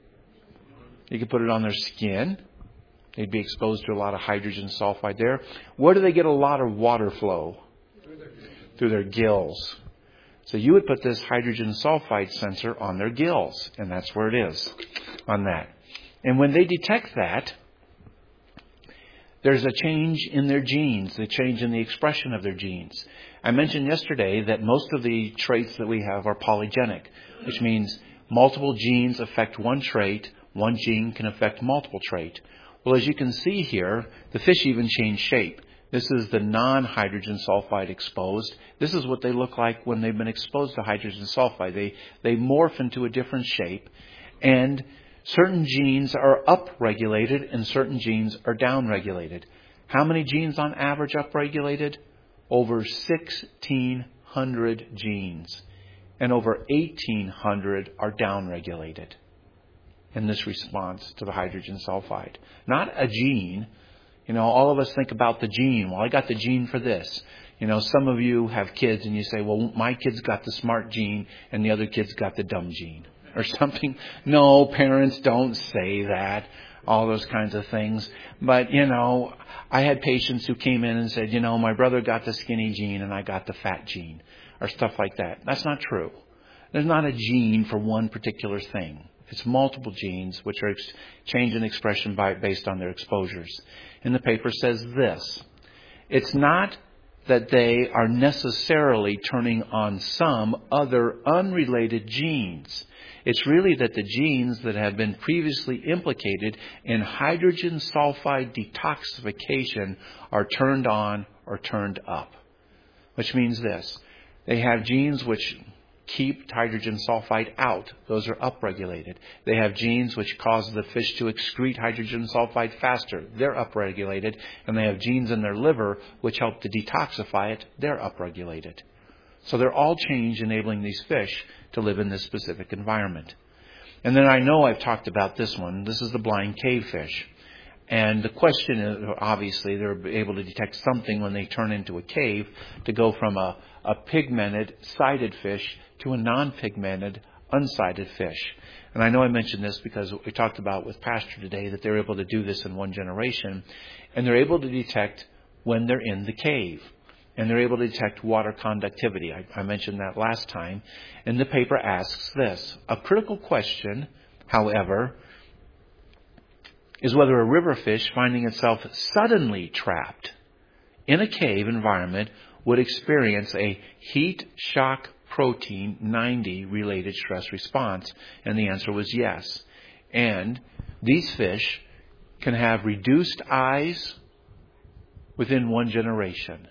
You could put it on their skin. They'd be exposed to a lot of hydrogen sulfide there. Where do they get a lot of water flow? Through their gills. So you would put this hydrogen sulfide sensor on their gills, and that's where it is on that. And when they detect that, there's a change in their genes, a change in the expression of their genes. I mentioned yesterday that most of the traits that we have are polygenic, which means multiple genes affect one trait, one gene can affect multiple traits. Well, as you can see here, the fish even change shape. This is the non-hydrogen sulfide exposed. This is what they look like when they've been exposed to hydrogen sulfide. They, they morph into a different shape, and certain genes are upregulated and certain genes are downregulated. How many genes on average upregulated? Over sixteen hundred genes. And over eighteen hundred are downregulated in this response to the hydrogen sulfide. Not a gene. You know, all of us think about the gene. Well, I got the gene for this. You know, some of you have kids and you say, well, my kid's got the smart gene and the other kid's got the dumb gene. Or something. No, parents don't say that. All those kinds of things. But, you know, I had patients who came in and said, you know, my brother got the skinny gene and I got the fat gene. Or stuff like that. That's not true. There's not a gene for one particular thing. It's multiple genes which are ex- change in expression by, based on their exposures. And the paper says this. It's not that they are necessarily turning on some other unrelated genes. It's really that the genes that have been previously implicated in hydrogen sulfide detoxification are turned on or turned up. Which means this. They have genes which keep hydrogen sulfide out. Those are upregulated. They have genes which cause the fish to excrete hydrogen sulfide faster. They're upregulated. And they have genes in their liver which help to detoxify it. They're upregulated. So they're all changed, enabling these fish to live in this specific environment. And then I know I've talked about this one. This is the blind cave fish. And the question is, obviously, they're able to detect something when they turn into a cave to go from a, a pigmented, sided fish to a non-pigmented, unsided fish. And I know I mentioned this because we talked about with Pastor today that they're able to do this in one generation. And they're able to detect when they're in the cave. And they're able to detect water conductivity. I, I mentioned that last time. And the paper asks this. A critical question, however, is whether a river fish finding itself suddenly trapped in a cave environment would experience a heat shock protein ninety related stress response. And the answer was yes. And these fish can have reduced eyes within one generation.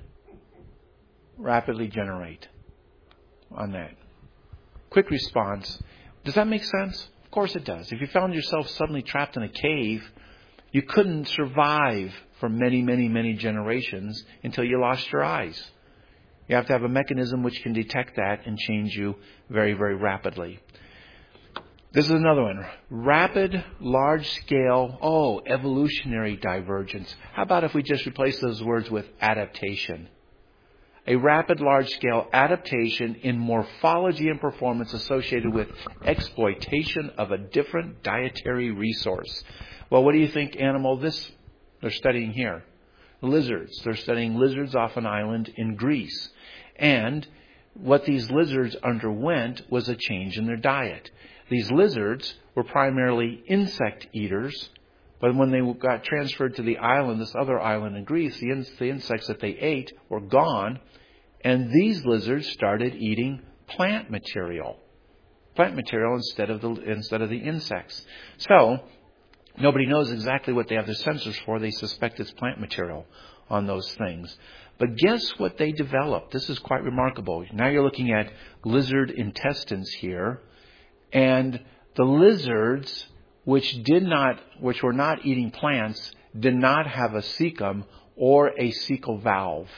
Rapidly generate on that. Quick response. Does that make sense? Of course it does. If you found yourself suddenly trapped in a cave, you couldn't survive for many, many, many generations until you lost your eyes. You have to have a mechanism which can detect that and change you very, very rapidly. This is another one. Rapid, large-scale, oh, evolutionary divergence. How about if we just replace those words with adaptation? A rapid, large-scale adaptation in morphology and performance associated with exploitation of a different dietary resource. Well, what do you think animal this they're studying here? Lizards. They're studying lizards off an island in Greece. And what these lizards underwent was a change in their diet. These lizards were primarily insect eaters, but when they got transferred to the island, this other island in Greece, the, in, the insects that they ate were gone, and these lizards started eating plant material. Plant material instead of the instead of the insects. So, nobody knows exactly what they have their sensors for. They suspect it's plant material on those things. But guess what they developed? This is quite remarkable. Now you're looking at lizard intestines here. And the lizards, which did not, which were not eating plants, did not have a cecum or a cecal valve.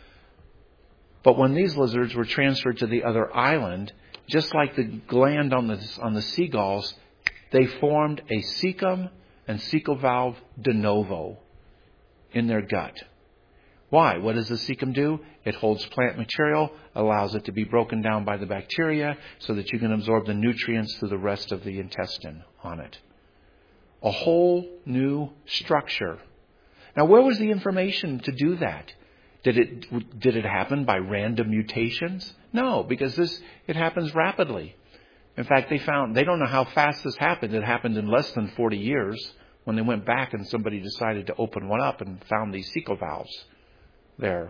But when these lizards were transferred to the other island, just like the gland on the on the seagulls, they formed a cecum and cecal valve de novo in their gut, Why? What does the cecum do? It holds plant material, allows it to be broken down by the bacteria so that you can absorb the nutrients through the rest of the intestine on it. A whole new structure. Now, where was the information to do that? Did it did it happen by random mutations? No, because this it happens rapidly. In fact, they found they don't know how fast this happened. It happened in less than forty years when they went back and somebody decided to open one up and found these cecal valves there.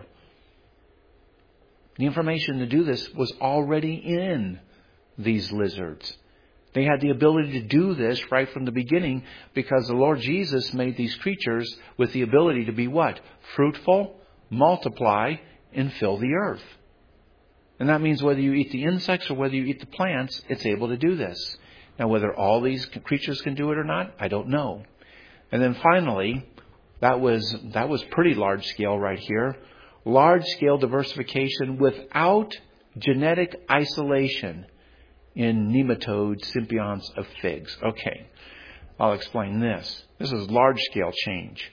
The information to do this was already in these lizards. They had the ability to do this right from the beginning because the Lord Jesus made these creatures with the ability to be what? Fruitful, multiply, and fill the earth. And that means whether you eat the insects or whether you eat the plants, it's able to do this. Now, whether all these creatures can do it or not, I don't know. And then finally, that was that was pretty large scale right here. Large scale diversification without genetic isolation in nematode symbionts of figs. Okay, I'll explain this. This is large scale change.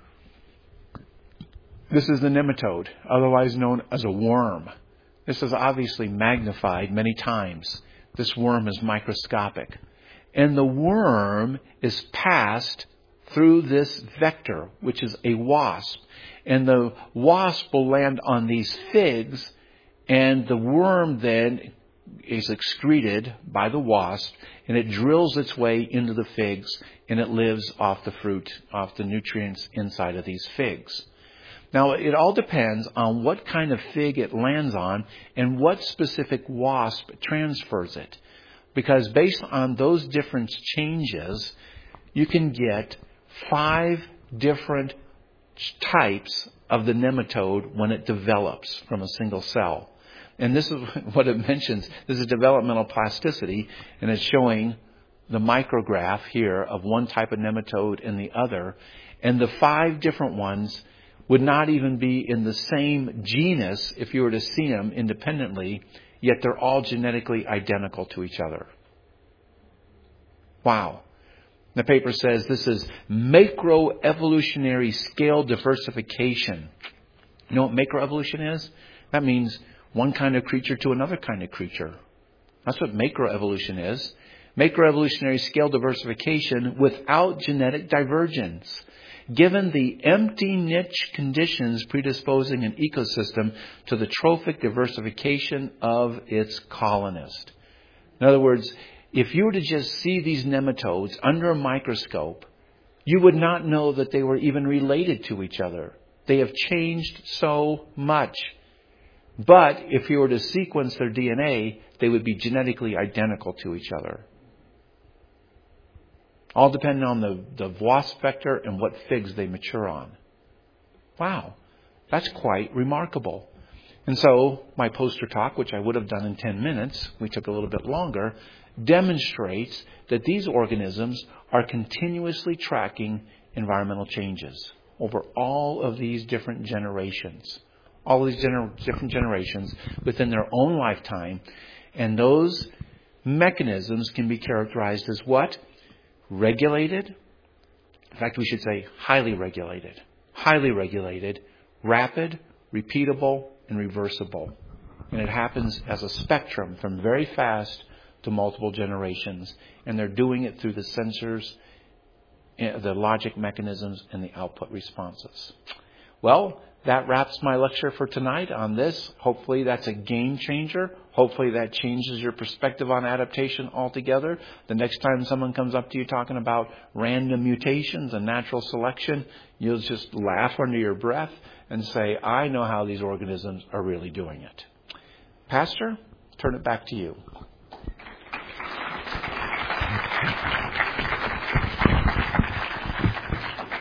This is the nematode, otherwise known as a worm. This is obviously magnified many times. This worm is microscopic. And the worm is passed through this vector, which is a wasp. And the wasp will land on these figs, and the worm then is excreted by the wasp, and it drills its way into the figs, and it lives off the fruit, off the nutrients inside of these figs. Now, it all depends on what kind of fig it lands on and what specific wasp transfers it. Because based on those different changes, you can get five different types of the nematode when it develops from a single cell. And this is what it mentions. This is developmental plasticity, and it's showing the micrograph here of one type of nematode and the other. And the five different ones would not even be in the same genus if you were to see them independently, yet they're all genetically identical to each other. Wow. The paper says this is macroevolutionary scale diversification. You know what macroevolution is? That means one kind of creature to another kind of creature. That's what macroevolution is. Macroevolutionary scale diversification without genetic divergence. Given the empty niche conditions predisposing an ecosystem to the trophic diversification of its colonist. In other words, if you were to just see these nematodes under a microscope, you would not know that they were even related to each other. They have changed so much. But if you were to sequence their D N A, they would be genetically identical to each other. All depending on the, the wasp vector and what figs they mature on. Wow, that's quite remarkable. And so my poster talk, which I would have done in ten minutes, we took a little bit longer, demonstrates that these organisms are continuously tracking environmental changes over all of these different generations. All of these gener- different generations within their own lifetime. And those mechanisms can be characterized as what? Regulated. In fact, we should say highly regulated. Highly regulated, rapid, repeatable, and reversible. And it happens as a spectrum from very fast to multiple generations. And they're doing it through the sensors, the logic mechanisms, and the output responses. Well, that wraps my lecture for tonight on this. Hopefully that's a game changer. Hopefully that changes your perspective on adaptation altogether. The next time someone comes up to you talking about random mutations and natural selection, you'll just laugh under your breath and say, I know how these organisms are really doing it. Pastor, turn it back to you.